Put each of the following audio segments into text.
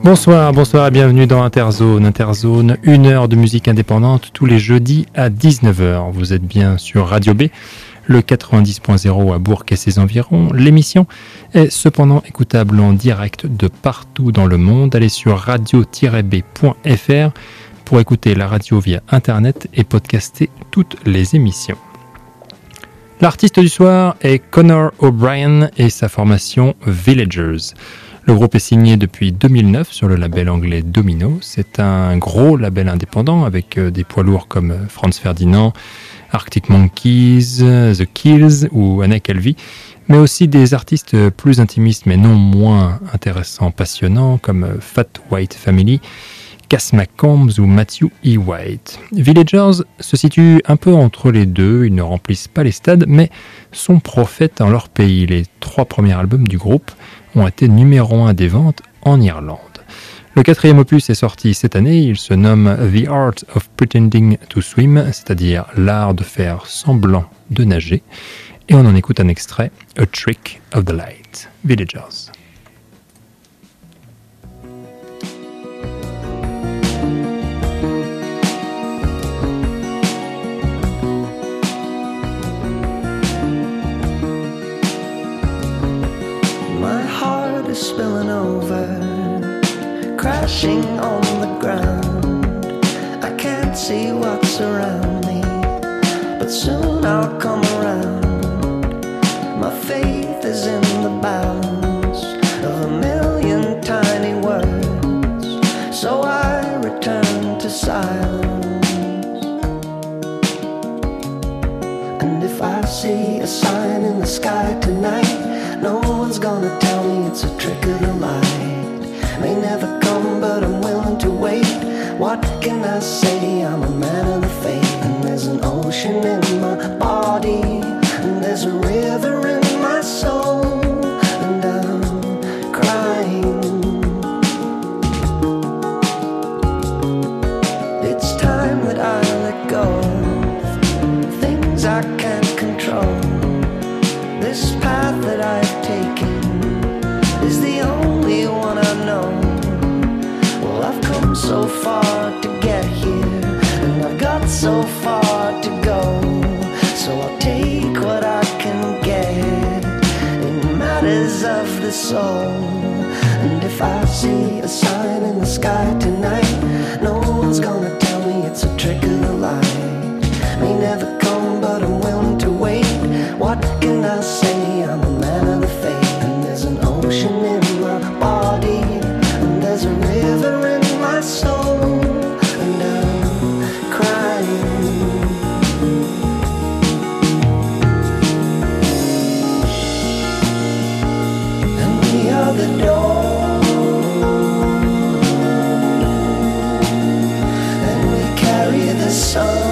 Bonsoir et bienvenue dans Interzone. Interzone, 1 heure de musique indépendante tous les jeudis à 19h. Vous êtes bien sur Radio B, le 90.0 à Bourg et ses environs. L'émission est cependant écoutable en direct de partout dans le monde. Allez sur radio-b.fr pour écouter la radio via Internet et podcaster toutes les émissions. L'artiste du soir est Conor O'Brien et sa formation Villagers. Le groupe est signé depuis 2009 sur le label anglais Domino. C'est un gros label indépendant avec des poids lourds comme Franz Ferdinand, Arctic Monkeys, The Kills ou Anna Calvi, mais aussi des artistes plus intimistes mais non moins intéressants, passionnants comme Fat White Family, Cass McCombs ou Matthew E. White. Villagers se situent un peu entre les deux, ils ne remplissent pas les stades mais sont prophètes en leur pays. Les 3 premiers albums du groupe ont été numéro 1 des ventes en Irlande. Le 4e opus est sorti cette année, il se nomme The Art of Pretending to Swim, c'est-à-dire l'art de faire semblant de nager, et on en écoute un extrait, A Trick of the Light, Villagers. Spilling over, crashing on the ground. I can't see what's around me, but soon I'll come around. My faith is in the bounds of 1,000,000 tiny words, so I return to silence. And if I see a sign in the sky tonight, no one's gonna tell me it's a trick of the light. May never come, but I'm willing to wait. What can I say? I'm a man of the faith. And there's an ocean in my body, and there's a river in my soul, and I'm crying. It's time that I let go of things I can't control. This path that I've taken is the only one I know. Well, I've come so far to get here, and I've got so far to go. So I'll take what I can get in matters of the soul. And if I see a sign in the sky tonight, no one's gonna tell me it's a trick of the light. May never come, but I'm willing to wait. What can I say? I'm a man of the faith. And there's an ocean in my body, and there's a river in my soul, and I'm crying. And we are the door, and we carry the sun.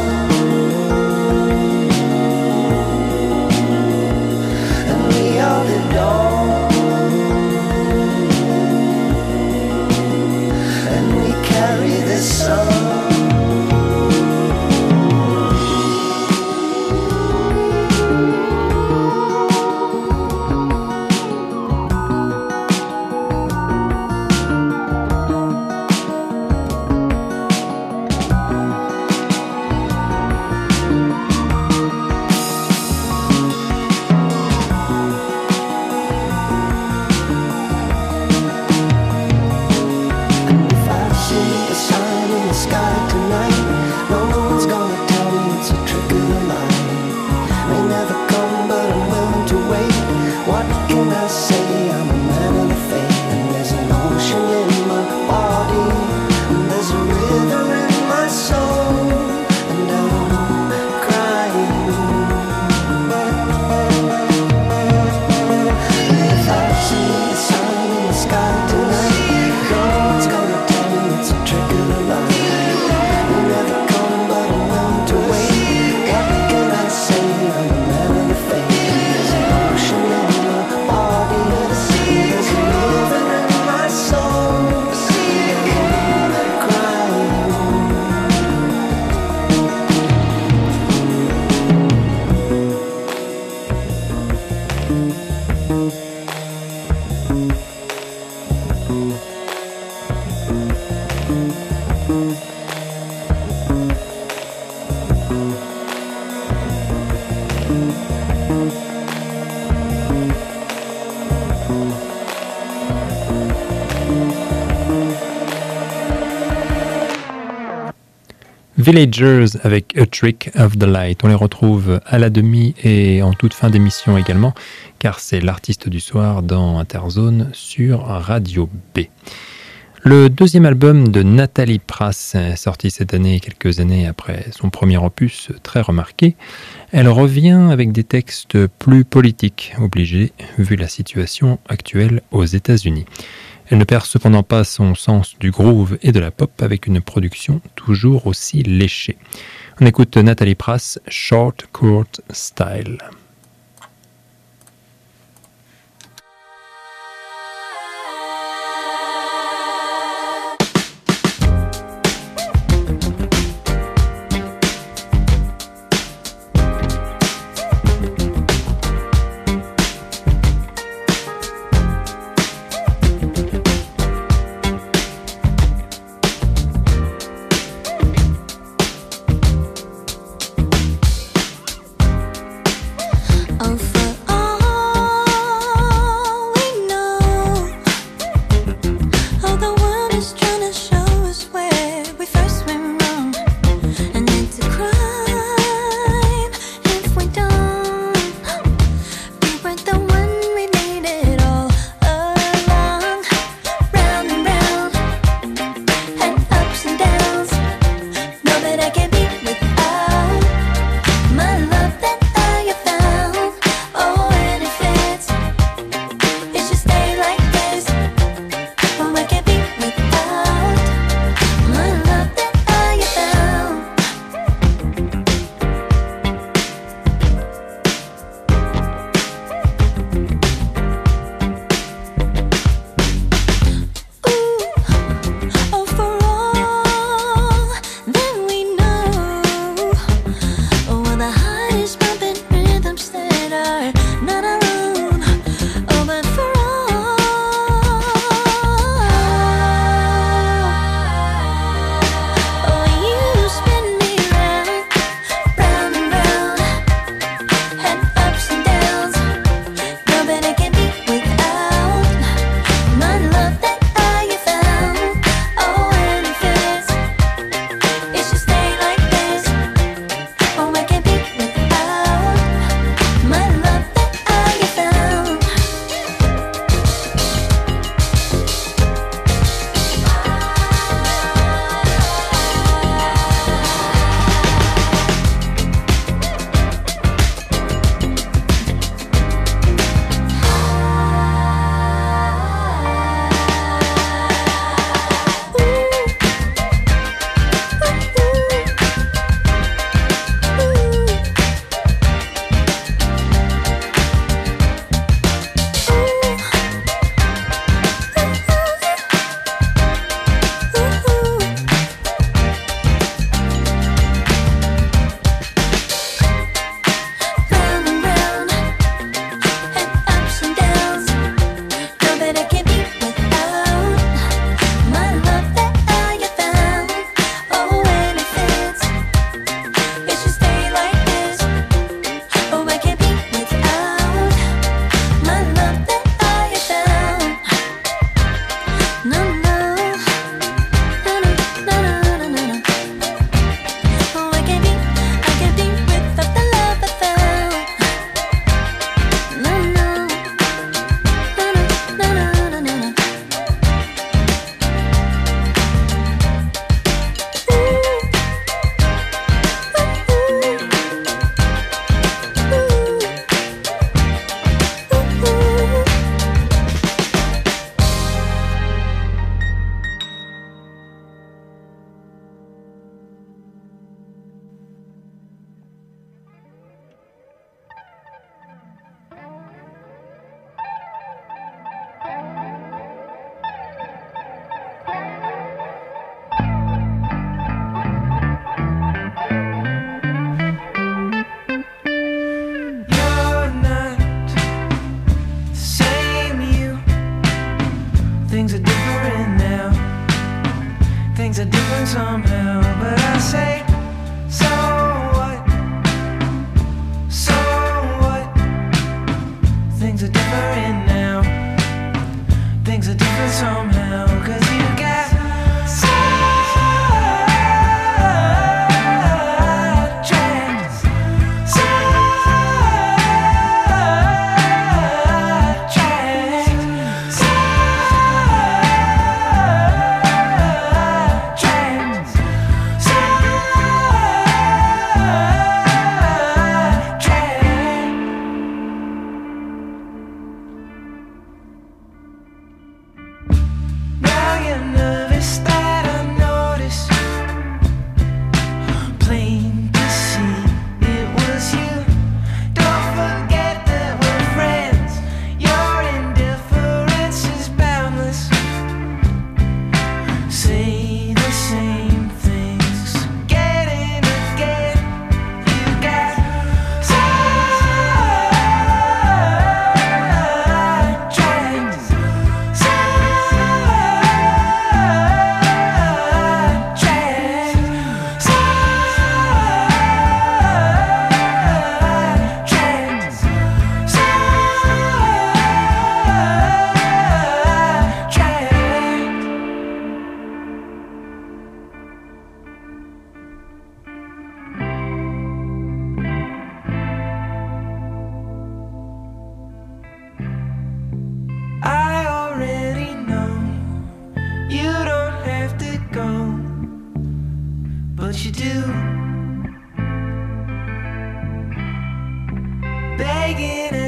Villagers avec A Trick of the Light. On les retrouve à la demi et en toute fin d'émission également, car c'est l'artiste du soir dans Interzone sur Radio B. Le deuxième album de Nathalie Prass, sorti cette année, quelques années après son premier opus très remarqué, elle revient avec des textes plus politiques, obligés, vu la situation actuelle aux États-Unis. Elle ne perd cependant pas son sens du groove et de la pop avec une production toujours aussi léchée. On écoute Nathalie Prass, Short Court Style.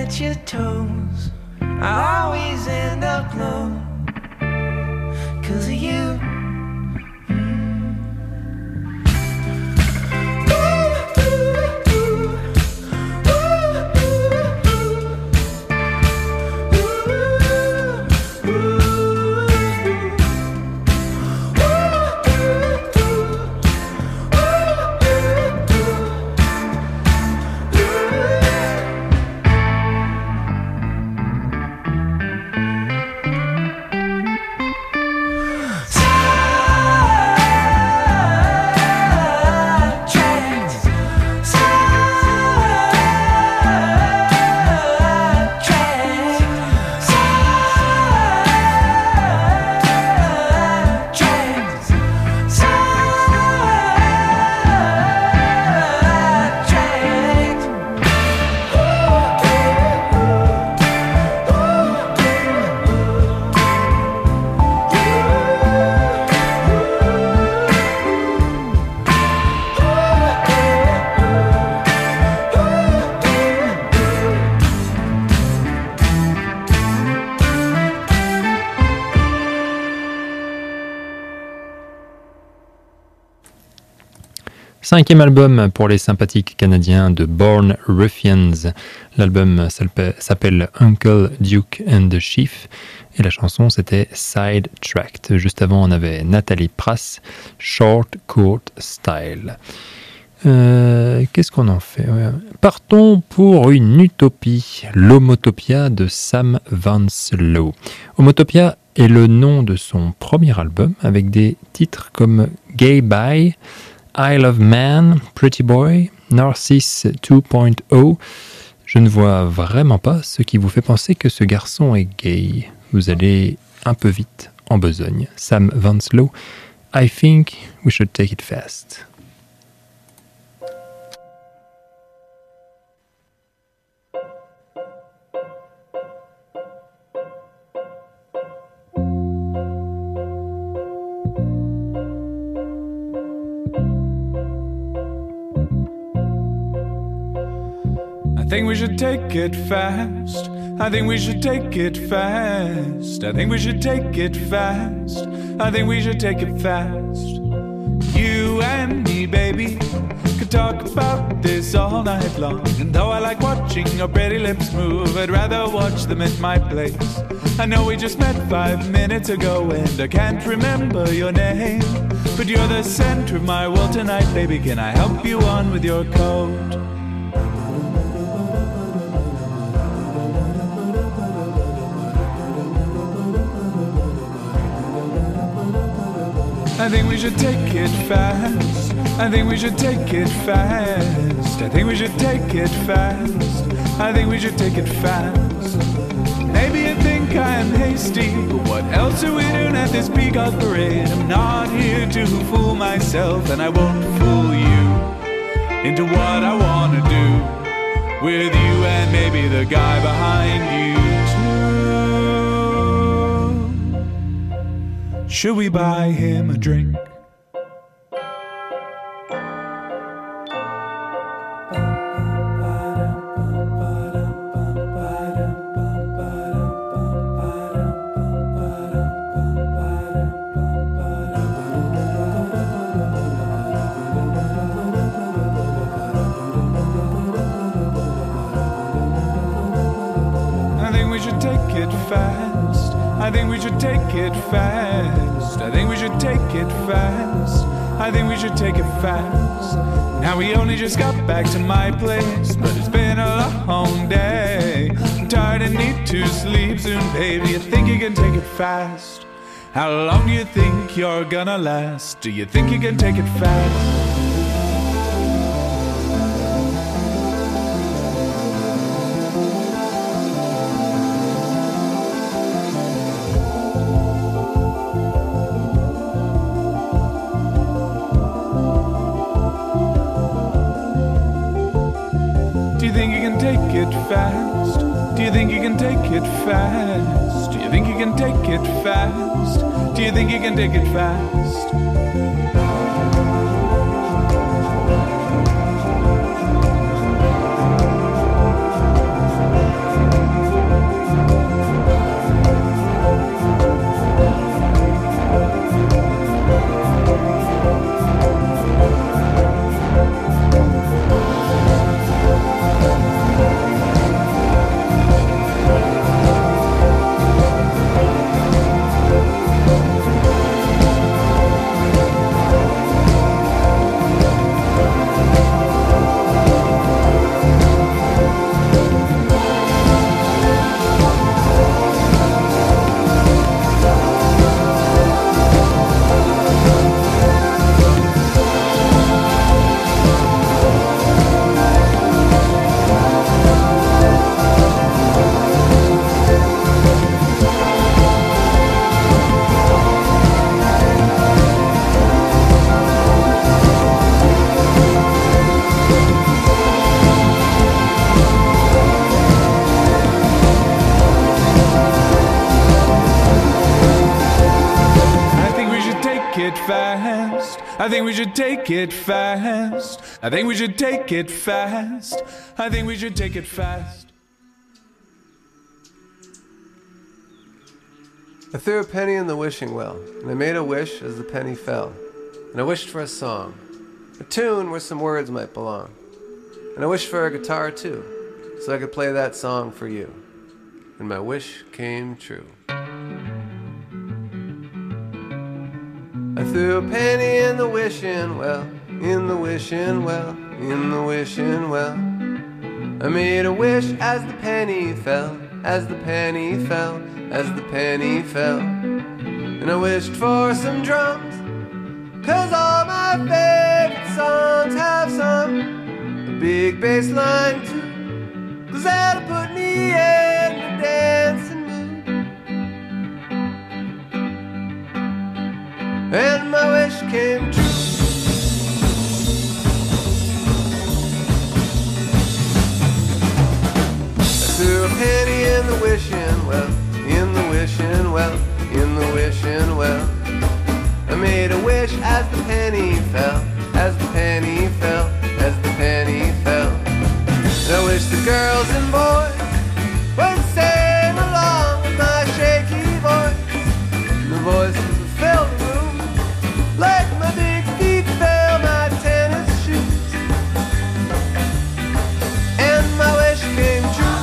at your toes. I always end up low 'cause of you. Cinquième album pour les sympathiques Canadiens de Born Ruffians. L'album s'appelle Uncle Duke and the Chief et la chanson c'était Sidetracked. Juste avant on avait Nathalie Prass, Short Court Style. Qu'est-ce qu'on en fait? Partons pour une utopie, l'Homotopia de Sam Vanslow. Homotopia est le nom de son premier album avec des titres comme Gay Bye, I Love Man, Pretty Boy, Narcisse 2.0. Je ne vois vraiment pas ce qui vous fait penser que ce garçon est gay. Vous allez un peu vite en besogne. Sam Vanslow, I think we should take it fast. I think we should take it fast. I think we should take it fast. I think we should take it fast. I think we should take it fast. You and me, baby, could talk about this all night long. And though I like watching your pretty lips move, I'd rather watch them at my place. I know we just met 5 minutes ago and I can't remember your name, but you're the center of my world tonight, baby. Can I help you on with your coat? I think we should take it fast. I think we should take it fast. I think we should take it fast. I think we should take it fast. Maybe you think I am hasty, but what else are we doing at this peacock parade? I'm not here to fool myself, and I won't fool you into what I want to do with you and maybe the guy behind you too. Should we buy him a drink? I think we should take it fast. I think we should take it fast. I think we should take it fast. I think we should take it fast. Now we only just got back to my place, but it's been a long day. I'm tired and need to sleep soon, baby. You think you can take it fast? How long do you think you're gonna last? Do you think you can take it fast? Do you think you can take it fast? Do you think you can take it fast? Do you think you can take it fast? Do you think you can take it fast? I think we should take it fast. I think we should take it fast. I think we should take it fast. I threw a penny in the wishing well, and I made a wish as the penny fell. And I wished for a song, a tune where some words might belong. And I wished for a guitar too, so I could play that song for you. And my wish came true. I threw a penny in the wishing well, in the wishing well, in the wishing well. I made a wish as the penny fell, as the penny fell, as the penny fell. And I wished for some drums, 'cause all my favorite songs have some. A big bass line too, 'cause that'll put me in the dancing mood. And my wish came true. I threw a penny in the wishing well, in the wishing well, in the wishing well. I made a wish as the penny fell, as the penny fell, as the penny fell. And I wish the girls and boys would sing along with my shaky voice. And the voices would fill the room like my big feet fill my tennis shoes. And my wish came true.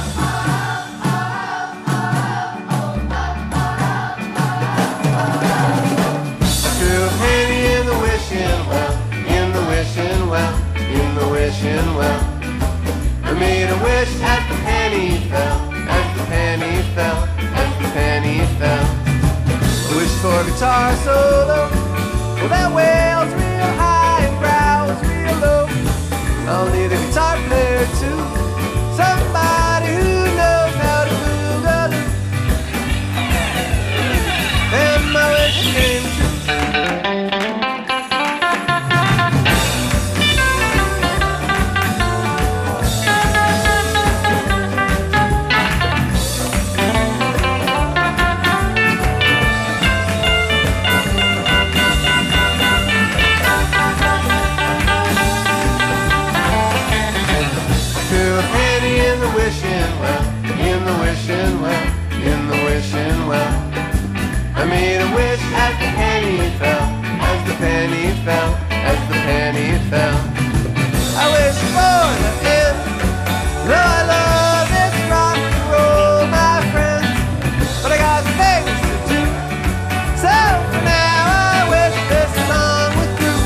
I threw a penny in the wishing well, in the wishing well, in the wishing well. I made a wish as the penny fell, as the penny fell, as the penny fell. I wished for a guitar solo, well that wails real high and growls real low. I'll need a guitar player too, somebody who knows how to boogaloo. And my wish came true. Threw a penny in the wishing well, in the wishing well, in the wishing well. I made a wish as the penny fell, as the penny fell, as the penny fell. I wish for the end, though I love this rock and roll, my friends. But I got things to do, so for now I wish this song was through.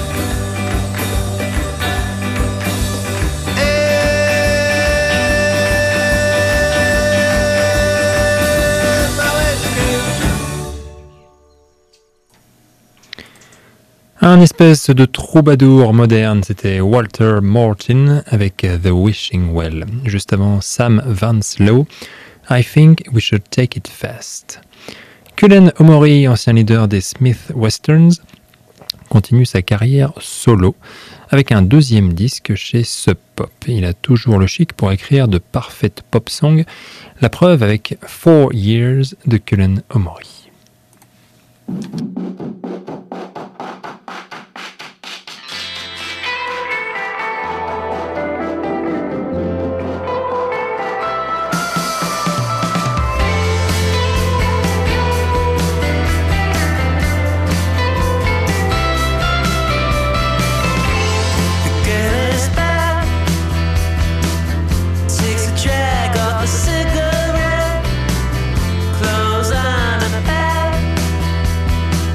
Un espèce de troubadour moderne, c'était Walter Martin avec The Wishing Well. Juste avant, Sam Vanslow, I Think We Should Take It Fast. Cullen Omori, ancien leader des Smith Westerns, continue sa carrière solo avec un deuxième disque chez Sub Pop. Il a toujours le chic pour écrire de parfaites pop songs, la preuve avec 4 Years de Cullen Omori. Cigarette, clothes on a bed,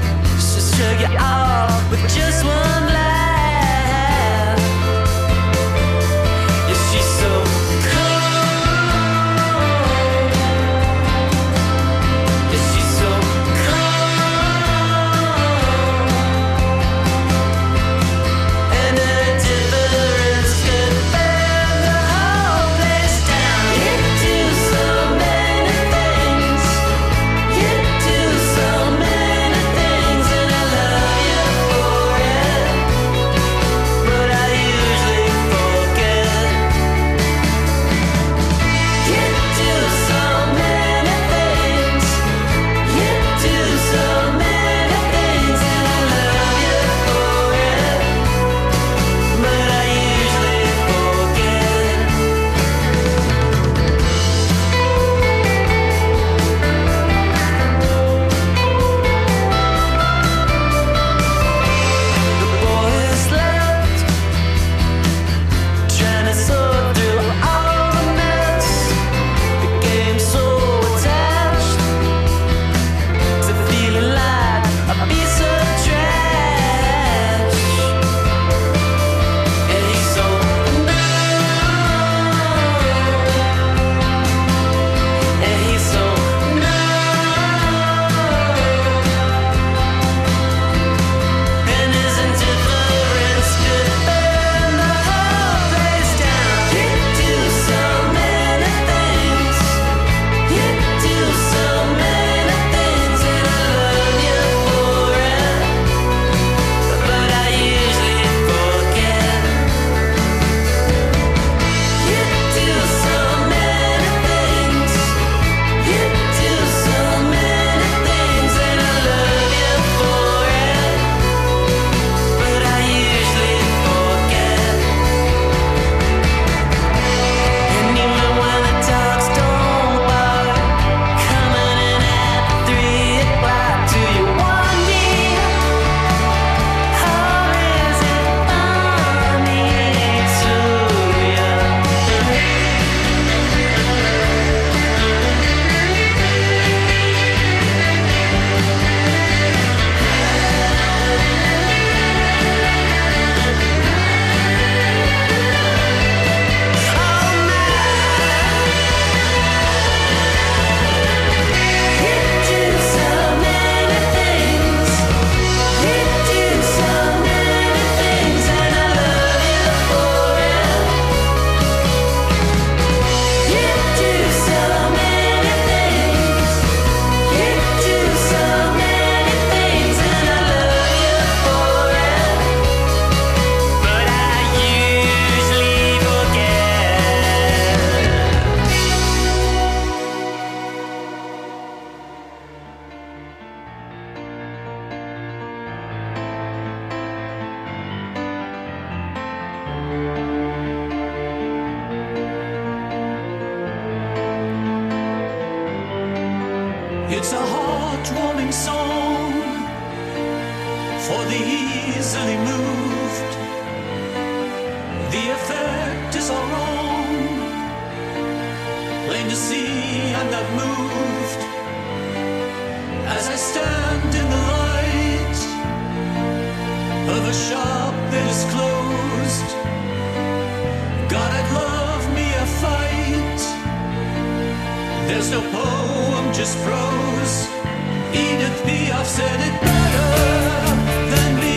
It's a heartwarming song for the easily moved. The effect is all wrong. Plain to see I'm not moved as I stand in the light of a shop that is closed. God, I'd love me a fight. There's no poem, just prose. Edith Piaf said it better than me.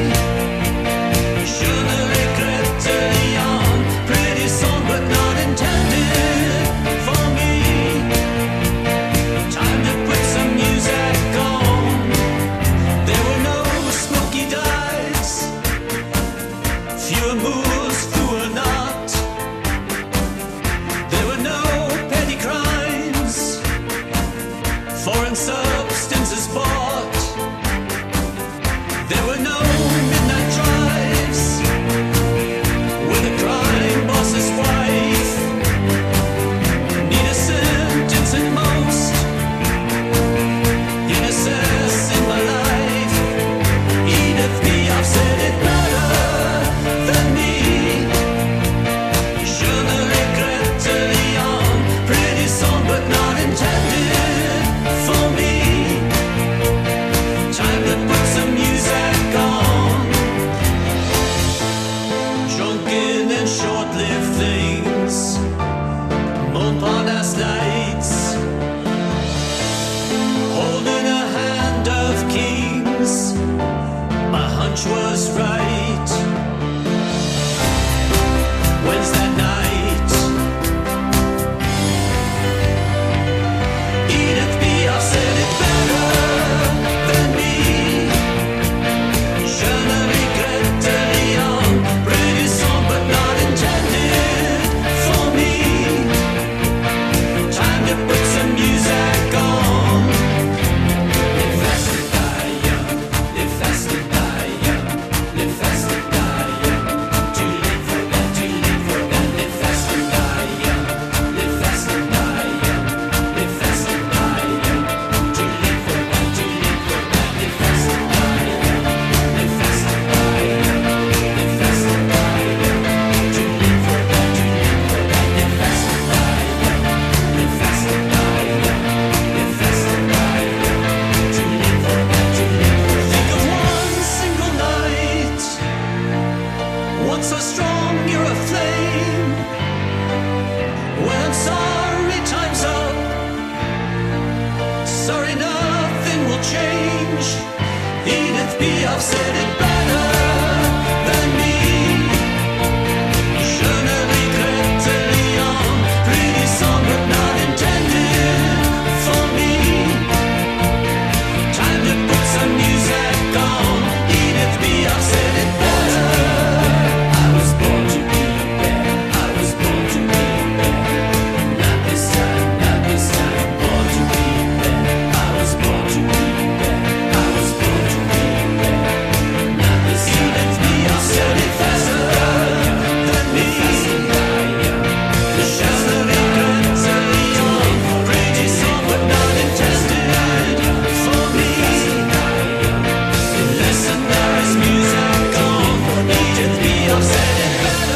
Je ne regrette rien. Pretty song, but not intended for me. Time to put some music on. There were no smoky dives, fewer moves, fewer not. There were no petty crimes, foreign substances bought. There were no midnight drives with a crime boss's wife. Need a sentence at most, innocence in my life. Edith Piaf said it better than me. Je ne regrette rien. Pretty song, but not intended for me. Time to put some music on. Drunken and short-lived things, Montparnasse lights, holding a hand of kings. My hunch was right. When's that night? Edith Piaf said it better than me. Je ne regrette rien. Pretty song, but not intended for me. Time to put some music on. Live fast and die young. Live fast and die young. Live fast and die young. Too late for that. Too late for that. Live fast and die young. Live fast and die young. Live fast and die young. Too late for that. Too late for that. Live fast and die young. Live fast and die young. Live fast and die young. Too late for that. Too late for that. Live fast and die young. Live fast and die young. Live fast and die young. Too late for that. Too late for that. Think of one single night, one so strong you're a flame. When I'm sorry, time's up. Sorry, nothing will change. Edith Piaf said it better than me. Je ne regrette rien. Pretty song, but not intended for me. Time to put some music on. Edith Piaf said it better. I was born to be a bear. I was born to be a bear. Not this time, not this time. Born to be a bear. I was born to be a bear. I was born to be a bear. Not this time. Edith Piaf said it better than me. Je ne regrette rien. Pretty song, but not intended for me. Listen, there is music on. Edith Piaf said it better.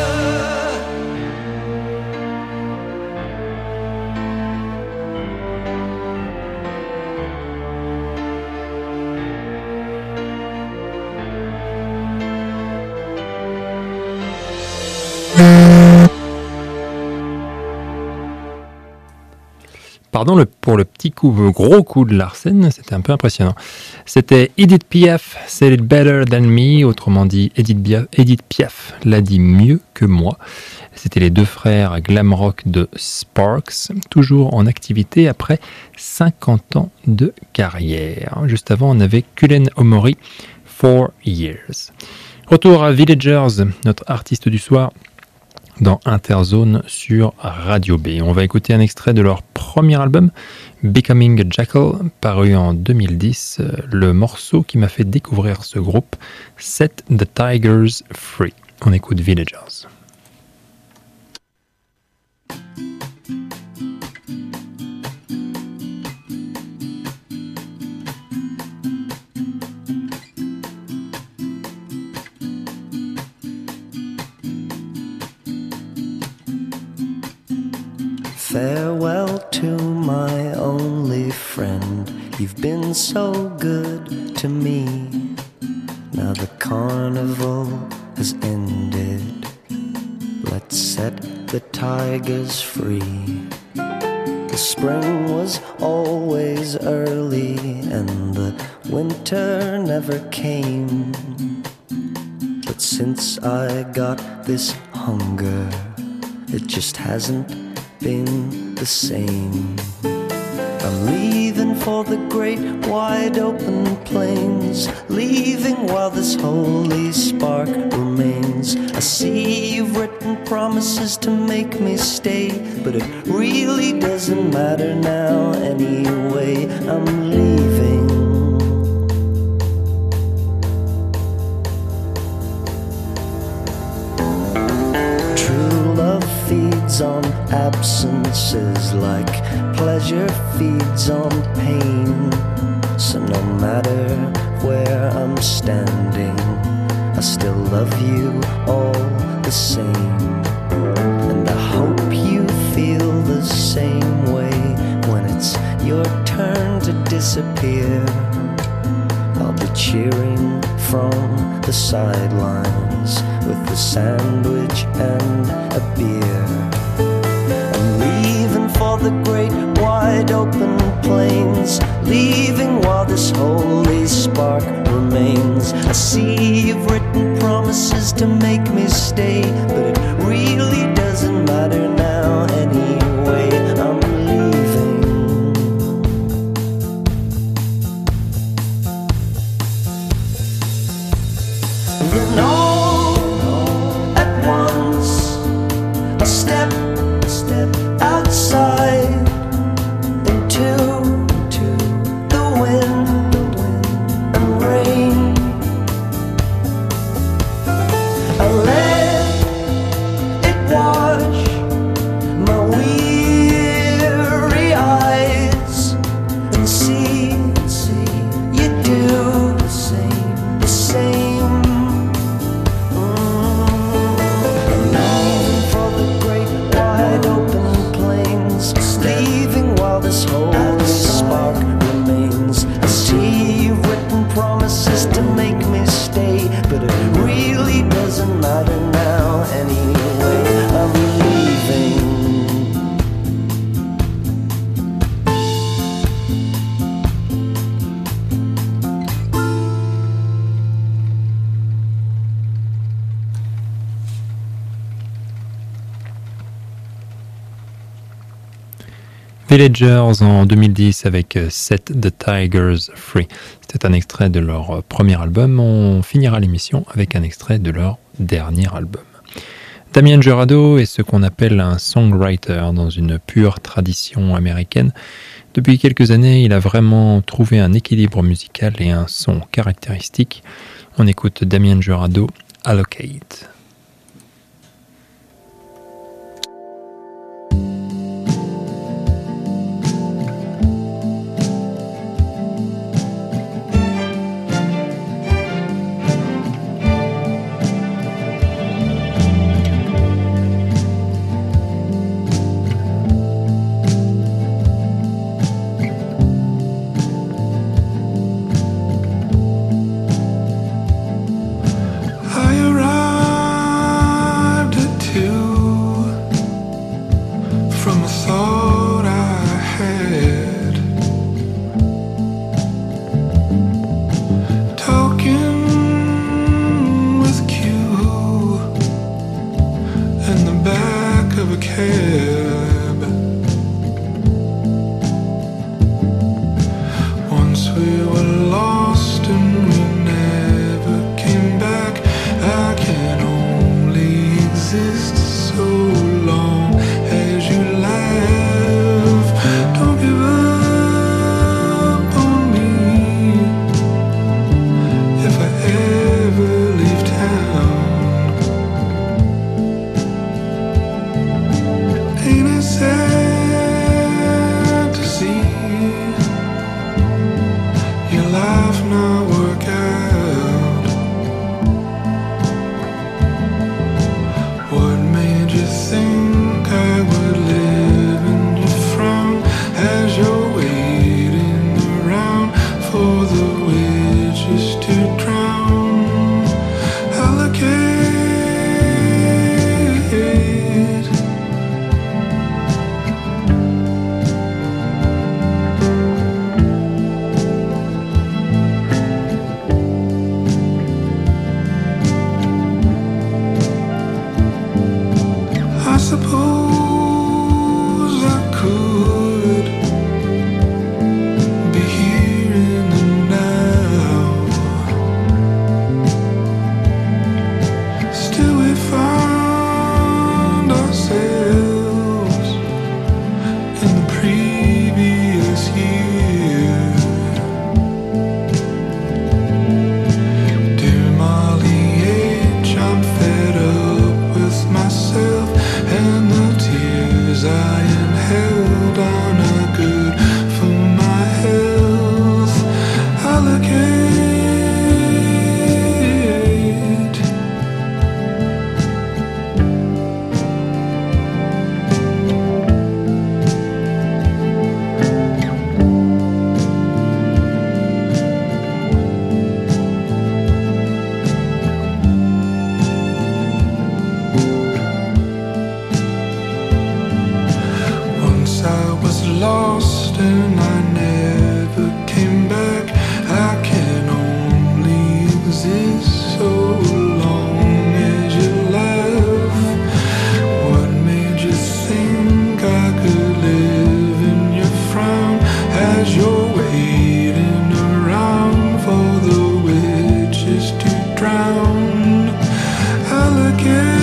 Pardon pour le petit coup, le gros coup de Larsen, c'était un peu impressionnant. C'était Edith Piaf, Said It Better Than Me, autrement dit Edith Piaf l'a dit mieux que moi. C'était les deux frères glam rock de Sparks, toujours en activité après 50 ans de carrière. Juste avant, on avait Cullen Omori, 4 Years. Retour à Villagers, notre artiste du soir, dans Interzone sur Radio B. On va écouter un extrait de leur premier album, Becoming a Jackal, paru en 2010, le morceau qui m'a fait découvrir ce groupe, Set the Tigers Free. On écoute Villagers. Farewell to my only friend. You've been so good to me. Now the carnival has ended. Let's set the tigers free. The spring was always early and the winter never came. But since I got this hunger, it just hasn't been the same. I'm leaving for the great wide open plains, leaving while this holy spark remains. I see you've written promises to make me stay, but it really doesn't matter now anyway. I'm leaving. True love feeds on absences like pleasure feeds on pain. So no matter where I'm standing, I still love you all the same. And I hope you feel the same way when it's your turn to disappear. I'll be cheering from the sidelines with a sandwich and a beer. I'm leaving for the great wide open plains, leaving while this holy spark remains. I see you've written promises to make me stay, but it really doesn't matter now anyway. I'm leaving. Then all at once I step outside into the wind and rain. I let it wash my weary eyes and see you do the same. I'm leaving for the great wide open plains, leaving while this holy spark remains. I see you've written promises to make me stay, but it really doesn't matter now anyway. I'm leaving. Villagers en 2010 avec Set the Tigers Free. C'était un extrait de leur premier album. On finira l'émission avec un extrait de leur dernier album. Damien Jurado est ce qu'on appelle un songwriter dans une pure tradition américaine. Depuis quelques années, il a vraiment trouvé un équilibre musical et un son caractéristique. On écoute Damien Jurado, Allocate. I arrived once I was lost and I never came back. I can only exist so long as you laugh. What made you think I could live in your frown as you're waiting around for the witches to drown? Alligators.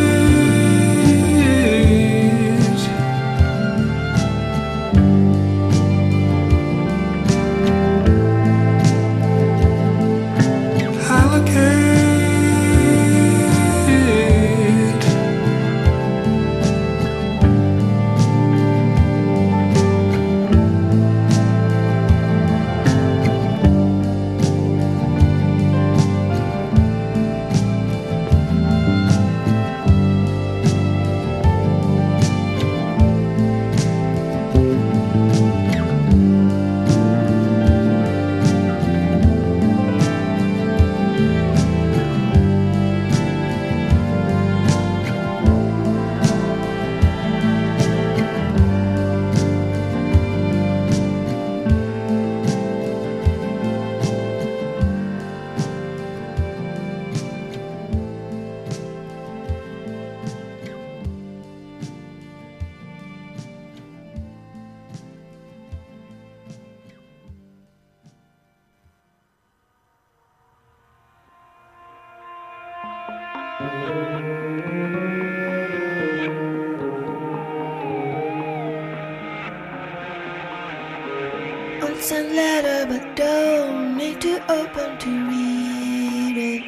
Unsent letter, but don't need to open to read it.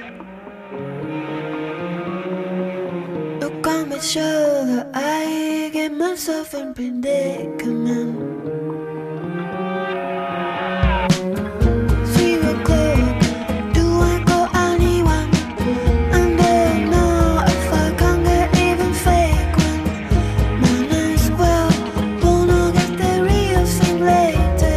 Look on my shoulder, I get myself in predicament. 3 o'clock, do I call anyone? And don't know if I can get even fake one. Might as well, wanna get the real thing later.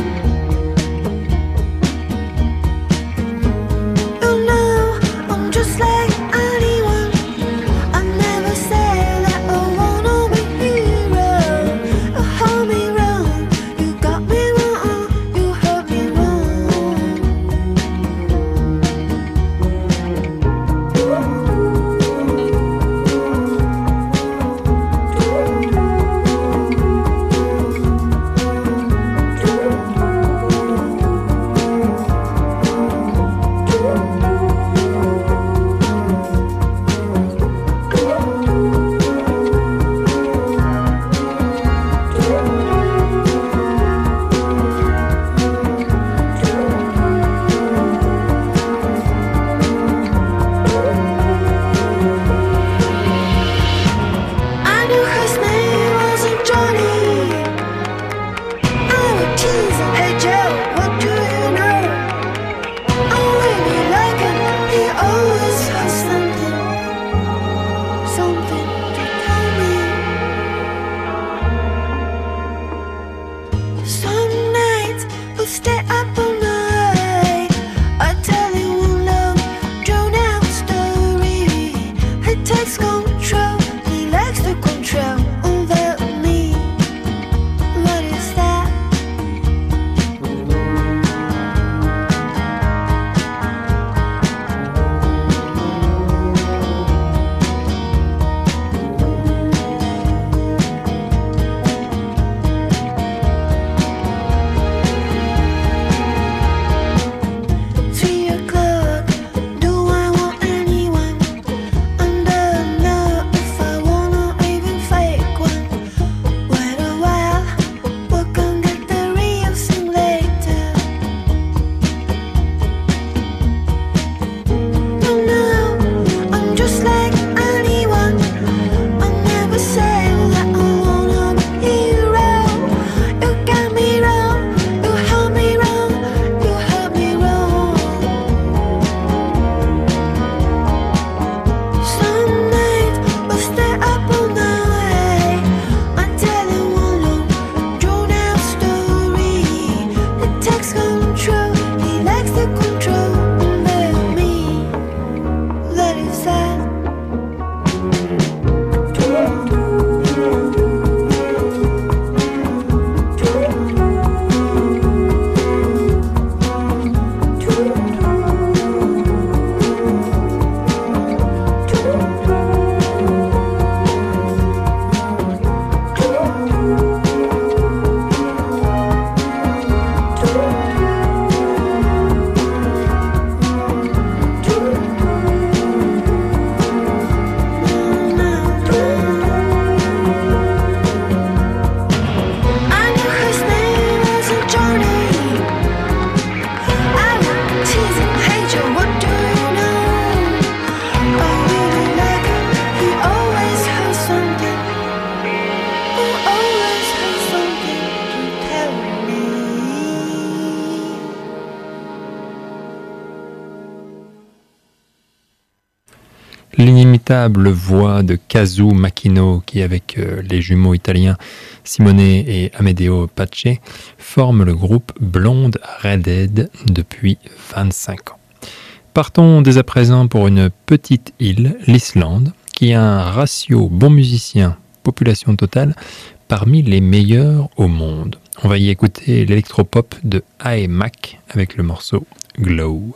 You know, I'm just like anyone. I never say that I wanna be hero, a homie. L'inimitable voix de Kazu Makino, qui avec les jumeaux italiens Simone et Amedeo Pace, forme le groupe Blonde Redhead depuis 25 ans. Partons dès à présent pour une petite île, l'Islande, qui a un ratio bons musiciens, population totale, parmi les meilleurs au monde. On va y écouter l'électropop de Ae Mac avec le morceau Glow.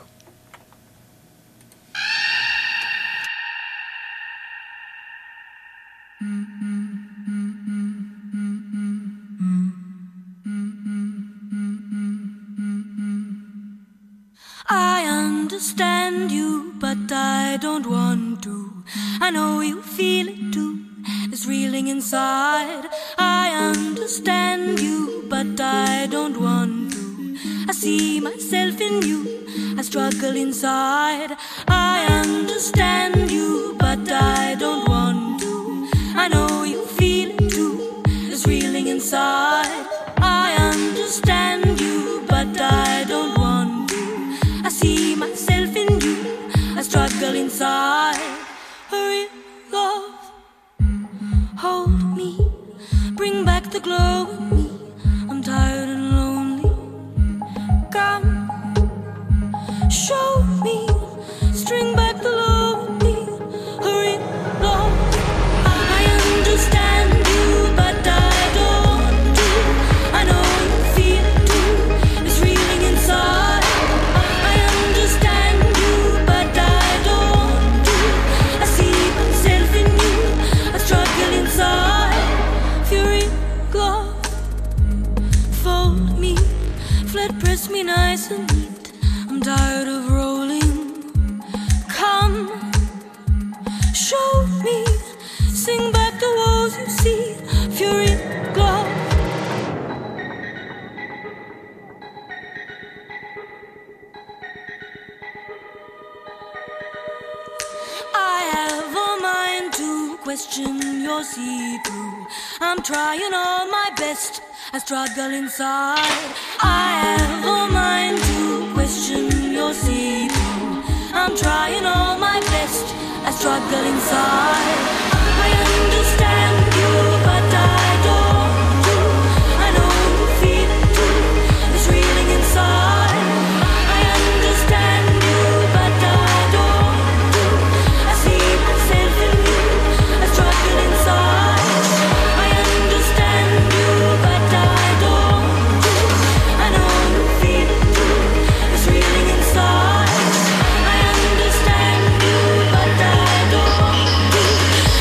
I understand you, but I don't want to. I know you feel it too, it's reeling inside. I understand you, but I don't want to. I see myself in you, I struggle inside. I understand you, but I don't want to. I know you feel it too, it's reeling inside. I understand you, but I don't want to. I see myself in you, I struggle inside. Hurry, love, hold me, bring back the glow in me. I'm tired and lonely. Come, show me, string back the love in me. Hurry, love, I understand you, but I don't do. I know you feel it too, it's reeling inside. I understand you, but I don't do. I see myself in you, I struggle inside. Fury, glove, fold me, flat press me nice and neat. I'm tired of rolling. Come, show me, sing back the woes you see. Fury, glove. I have a mind to question your see-through. I'm trying all my best, I struggle inside. I have a mind to question your see-through. I'm trying all my best, I struggle inside. I understand you, but I don't do. I know you feel it too, it's reeling inside. I understand you, but I don't do. I see myself in you, I struggle inside. I understand you, but I don't do. I know you feel it too, it's reeling inside. I understand you, but I don't do.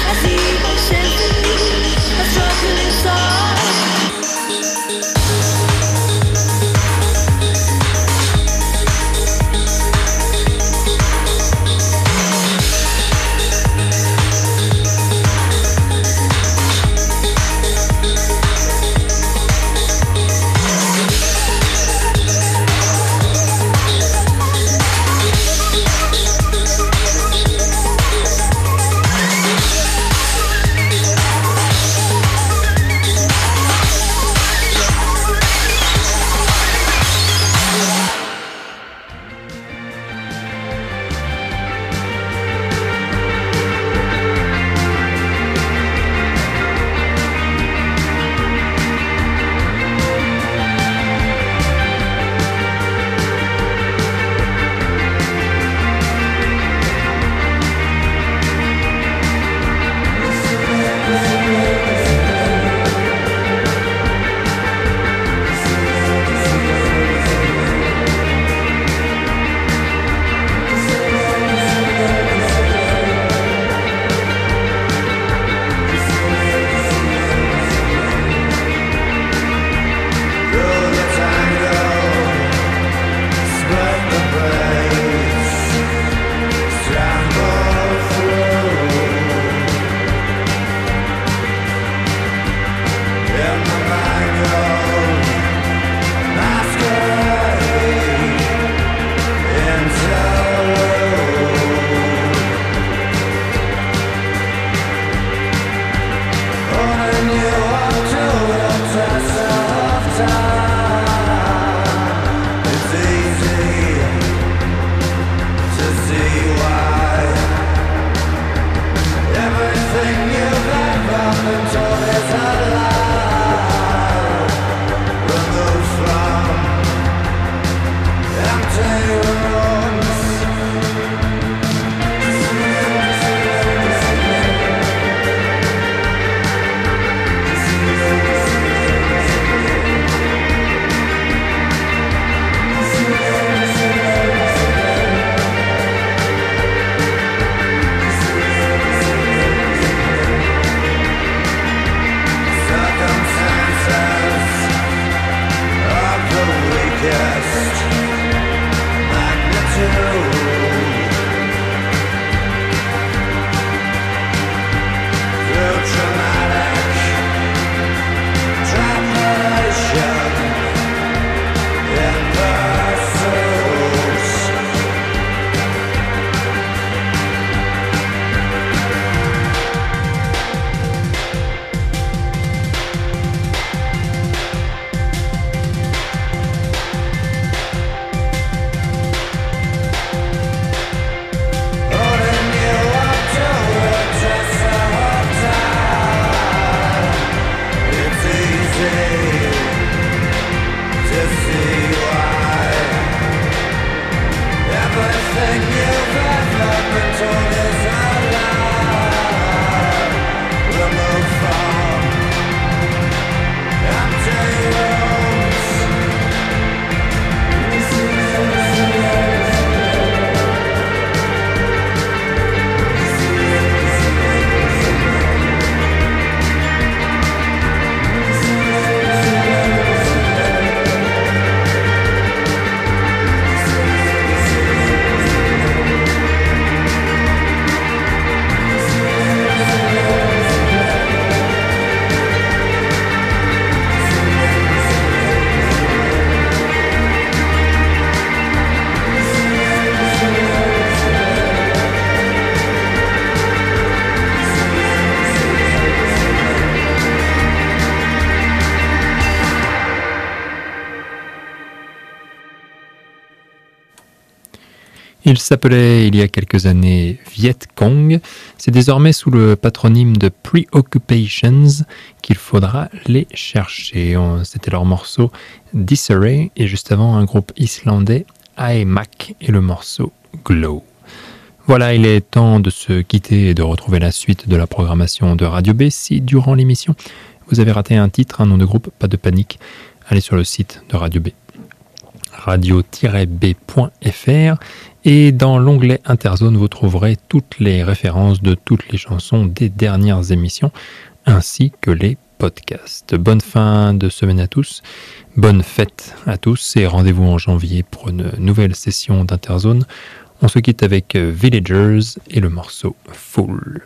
Il s'appelait il y a quelques années Viet Cong. C'est désormais sous le patronyme de Preoccupations qu'il faudra les chercher. C'était leur morceau Disarray et juste avant un groupe islandais Aemak et le morceau Glow. Voilà, il est temps de se quitter et de retrouver la suite de la programmation de Radio B. Si durant l'émission vous avez raté un titre, un nom de groupe, pas de panique, allez sur le site de Radio B, radio-b.fr, et dans l'onglet Interzone, vous trouverez toutes les références de toutes les chansons des dernières émissions, ainsi que les podcasts. Bonne fin de semaine à tous, bonne fête à tous, et rendez-vous en janvier pour une nouvelle session d'Interzone. On se quitte avec Villagers et le morceau Fool.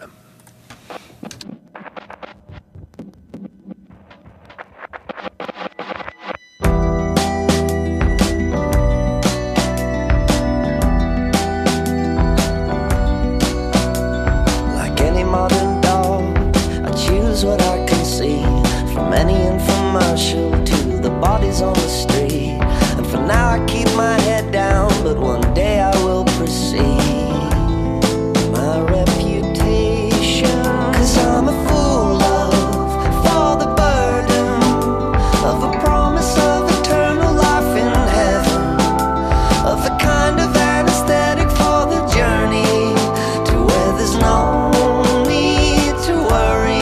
What I can see, from any infomercial to the bodies on the street. And for now I keep my head down, but one day I will proceed. My reputation, 'cause I'm a fool for the burden of a promise of eternal life in heaven, of a kind of anesthetic for the journey to where there's no need to worry.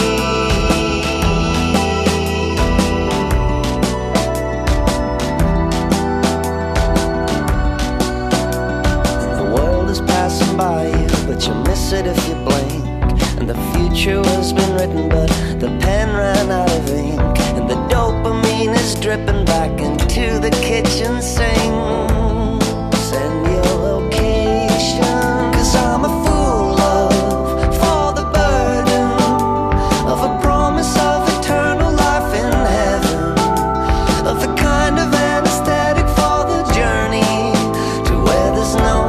By you, but you'll miss it if you blink. And the future has been written, but the pen ran out of ink. And the dopamine is dripping back into the kitchen sink. Send your location, 'cause I'm a fool for the burden of a promise of eternal life in heaven, of the kind of anesthetic for the journey to where there's no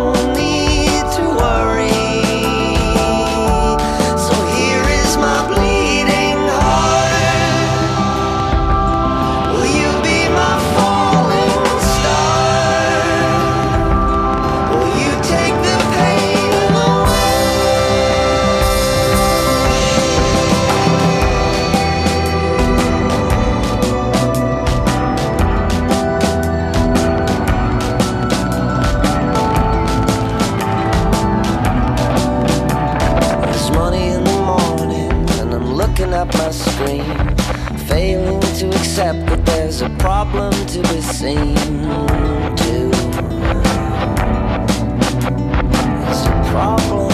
at my screen, failing to accept that there's a problem to be seen too. It's a problem